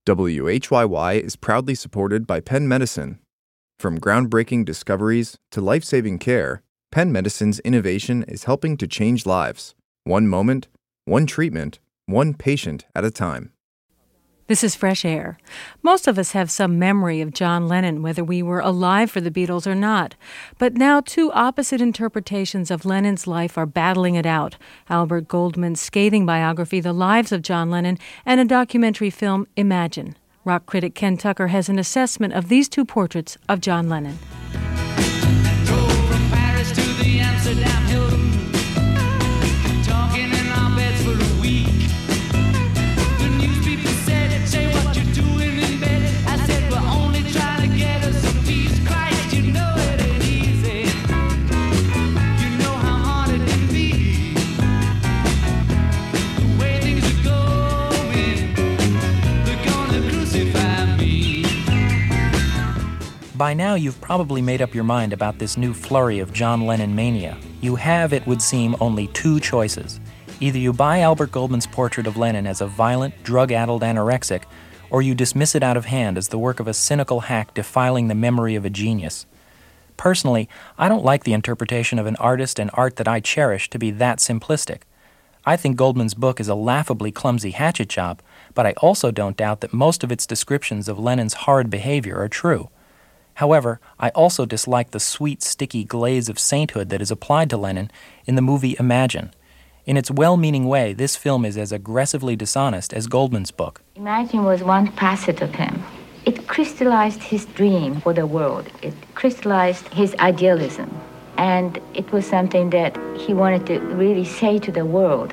WHYY is proudly supported by Penn Medicine. From groundbreaking discoveries to life-saving care, Penn Medicine's innovation is helping to change lives. One moment, one treatment, one patient at a time. This is Fresh Air. Most of us have some memory of John Lennon, whether we were alive for the Beatles or not. But now two opposite interpretations of Lennon's life are battling it out. Albert Goldman's scathing biography, The Lives of John Lennon, and a documentary film, Imagine. Rock critic Ken Tucker has an assessment of these two portraits of John Lennon. Drove from Paris to the Amsterdam Hilton, talking in our beds for a week. The news people said, say what you're doing in bed. I said, we're only trying to get us some peace. Christ, you know it ain't easy. You know how hard it can be. The way things are going, they're gonna crucify me. By now, you've probably made up your mind about this new flurry of John Lennon mania. You have, it would seem, only two choices. Either you buy Albert Goldman's portrait of Lennon as a violent, drug-addled anorexic, or you dismiss it out of hand as the work of a cynical hack defiling the memory of a genius. Personally, I don't like the interpretation of an artist and art that I cherish to be that simplistic. I think Goldman's book is a laughably clumsy hatchet job, but I also don't doubt that most of its descriptions of Lennon's horrid behavior are true. However, I also dislike the sweet, sticky glaze of sainthood that is applied to Lennon in the movie Imagine. In its well-meaning way, this film is as aggressively dishonest as Goldman's book. Imagine was one facet of him. It crystallized his dream for the world. It crystallized his idealism. And it was something that he wanted to really say to the world.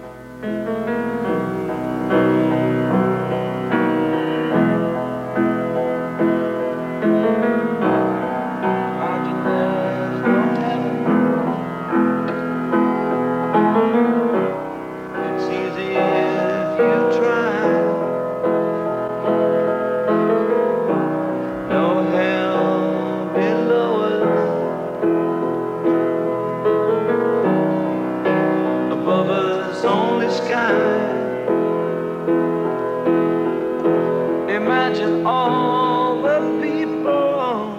Imagine all the people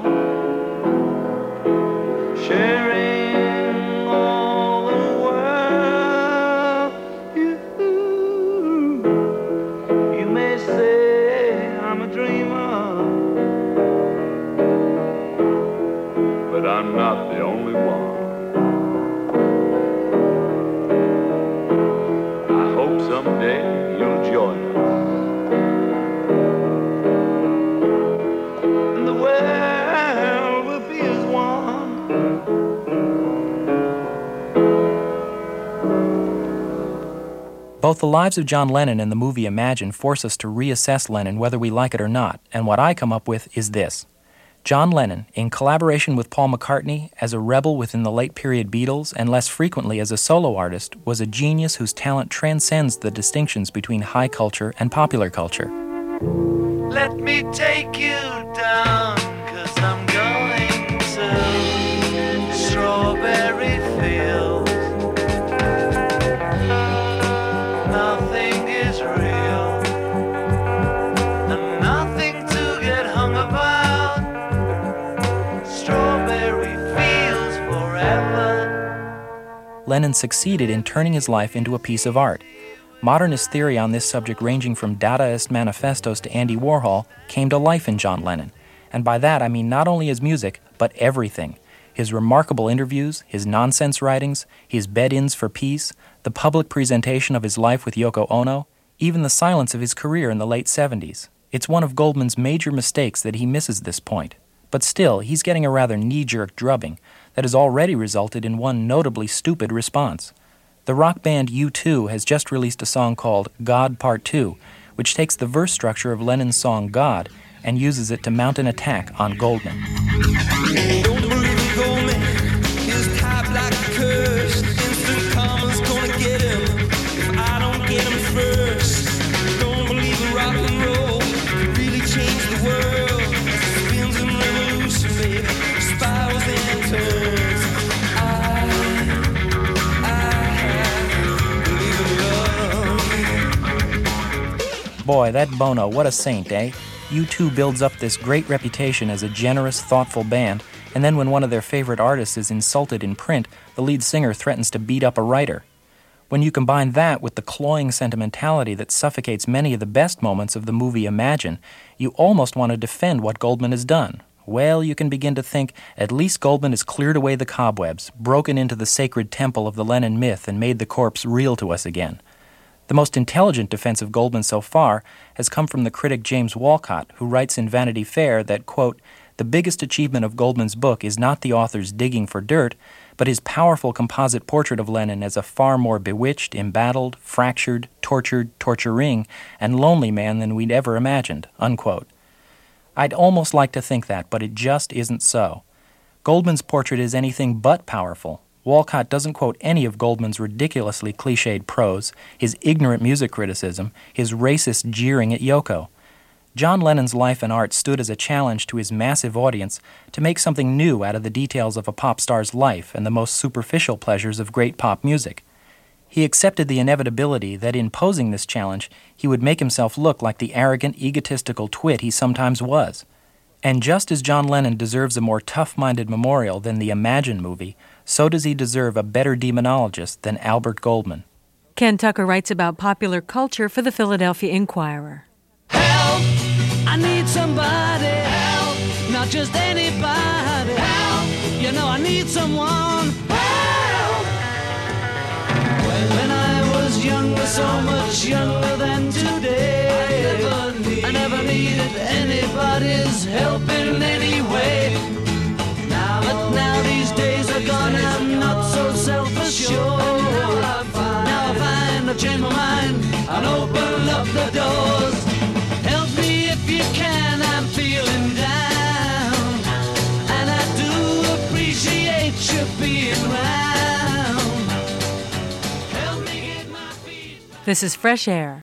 sharing all the world. You may say I'm a dreamer, but I'm not the only one. I hope someday you'll join us. Both The Lives of John Lennon and the movie Imagine force us to reassess Lennon whether we like it or not, and what I come up with is this. John Lennon, in collaboration with Paul McCartney, as a rebel within the late-period Beatles, and less frequently as a solo artist, was a genius whose talent transcends the distinctions between high culture and popular culture. Let me take you down, 'cause I'm going to Strawberry Fields. Nothing is real, and nothing to get hung about. Strawberry Fields forever. Lennon succeeded in turning his life into a piece of art. Modernist theory on this subject, ranging from Dadaist manifestos to Andy Warhol, came to life in John Lennon. And by that I mean not only his music, but everything. His remarkable interviews, his nonsense writings, his bed-ins for peace, the public presentation of his life with Yoko Ono, even the silence of his career in the late 70s. It's one of Goldman's major mistakes that he misses this point. But still, he's getting a rather knee-jerk drubbing that has already resulted in one notably stupid response. The rock band U2 has just released a song called God Part 2, which takes the verse structure of Lennon's song God and uses it to mount an attack on Goldman. Don't believe in Goldman, his type like a curse. Instant karma's gonna get him if I don't get him first. Don't believe in rock and roll, it really changed the world. Spins and revolution, baby, spirals and turns. I believe in love. Boy, that Bono, what a saint, eh? U2 builds up this great reputation as a generous, thoughtful band, and then when one of their favorite artists is insulted in print, the lead singer threatens to beat up a writer. When you combine that with the cloying sentimentality that suffocates many of the best moments of the movie Imagine, you almost want to defend what Goldman has done. Well, you can begin to think, at least Goldman has cleared away the cobwebs, broken into the sacred temple of the Lennon myth, and made the corpse real to us again. The most intelligent defense of Goldman so far has come from the critic James Walcott, who writes in Vanity Fair that, quote, "The biggest achievement of Goldman's book is not the author's digging for dirt, but his powerful composite portrait of Lennon as a far more bewitched, embattled, fractured, tortured, torturing, and lonely man than we'd ever imagined," unquote. I'd almost like to think that, but it just isn't so. Goldman's portrait is anything but powerful. Walcott doesn't quote any of Goldman's ridiculously cliched prose, his ignorant music criticism, his racist jeering at Yoko. John Lennon's life and art stood as a challenge to his massive audience to make something new out of the details of a pop star's life and the most superficial pleasures of great pop music. He accepted the inevitability that in posing this challenge, he would make himself look like the arrogant, egotistical twit he sometimes was. And just as John Lennon deserves a more tough-minded memorial than the Imagine movie, so does he deserve a better demonologist than Albert Goldman. Ken Tucker writes about popular culture for the Philadelphia Inquirer. Help! I need somebody. Help! Not just anybody. Help! You know I need someone. Help! When I was younger, so much younger than today, I never needed anybody's help in any way. But now these days are gone, I'm not so self-assured. Now I find I've changed my mind and open up the doors. Help me if you can, I'm feeling down, and I do appreciate you being around. Help me get my feet. This is Fresh Air.